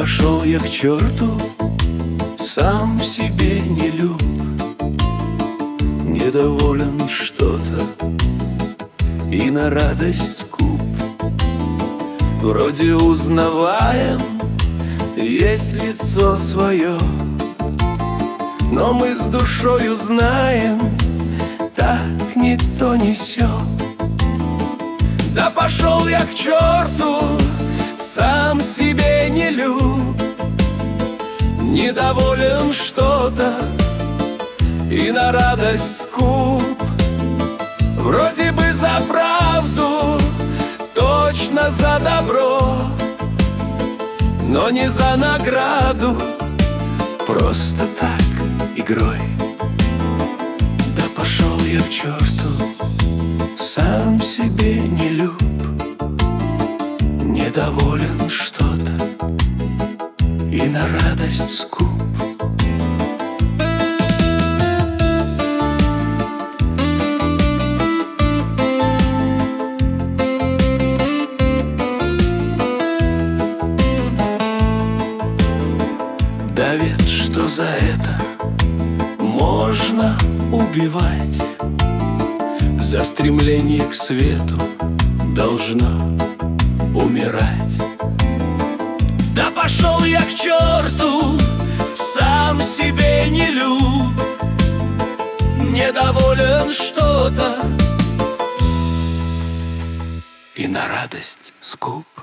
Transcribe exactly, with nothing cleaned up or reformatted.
пошел я к черту, сам себе не люб, недоволен что-то и на радость скуп. Вроде узнаваем, есть лицо свое, но мы с душою знаем, так не то не сё. Да пошел я к черту, сам себе не люб, недоволен что-то и на радость скуп. Вроде бы за правду, точно за добро, но не за награду, просто так, игрой. Да пошел я к черту, сам себе не люб, недоволен что-то и на радость скуп. Да ведь что за это можно убивать? За стремление к свету должно умирать. Да пошел я к черту, сам себе не люб, недоволен что-то и на радость скуп.